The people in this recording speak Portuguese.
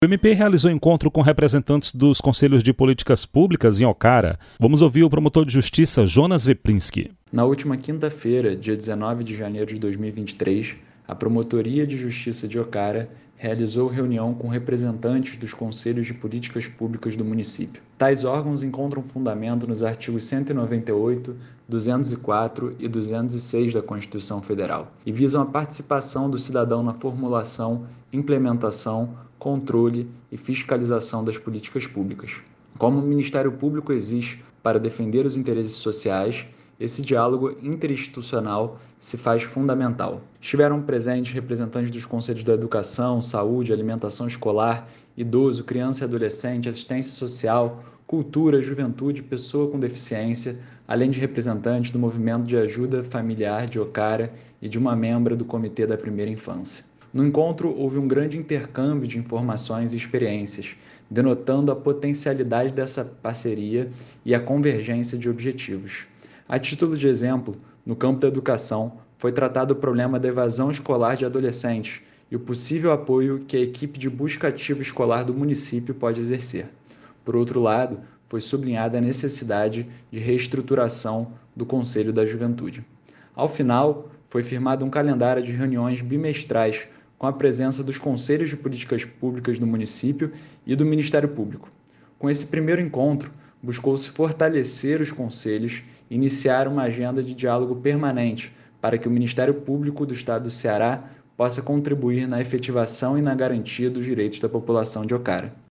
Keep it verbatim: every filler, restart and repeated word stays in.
O M P realizou encontro com representantes dos Conselhos de Políticas Públicas em Ocara. Vamos ouvir o promotor de justiça, Jonas Veprinski. Na última quinta-feira, dia dezenove de janeiro de dois mil e vinte e três, a Promotoria de Justiça de Ocara realizou reunião com representantes dos Conselhos de Políticas Públicas do município. Tais órgãos encontram fundamento nos artigos cento e noventa e oito, duzentos e quatro e duzentos e seis da Constituição Federal e visam a participação do cidadão na formulação, implementação, controle e fiscalização das políticas públicas. Como o Ministério Público existe para defender os interesses sociais, esse diálogo interinstitucional se faz fundamental. Estiveram presentes representantes dos Conselhos da Educação, Saúde, Alimentação Escolar, Idoso, Criança e Adolescente, Assistência Social, Cultura, Juventude, Pessoa com Deficiência, além de representantes do Movimento de Ajuda Familiar de Ocara e de uma membra do Comitê da Primeira Infância. No encontro, houve um grande intercâmbio de informações e experiências, denotando a potencialidade dessa parceria e a convergência de objetivos. A título de exemplo, no campo da educação, foi tratado o problema da evasão escolar de adolescentes e o possível apoio que a equipe de busca ativa escolar do município pode exercer. Por outro lado, foi sublinhada a necessidade de reestruturação do Conselho da Juventude. Ao final, foi firmado um calendário de reuniões bimestrais com a presença dos Conselhos de Políticas Públicas do município e do Ministério Público. Com esse primeiro encontro, buscou-se fortalecer os conselhos e iniciar uma agenda de diálogo permanente para que o Ministério Público do Estado do Ceará possa contribuir na efetivação e na garantia dos direitos da população de Ocara.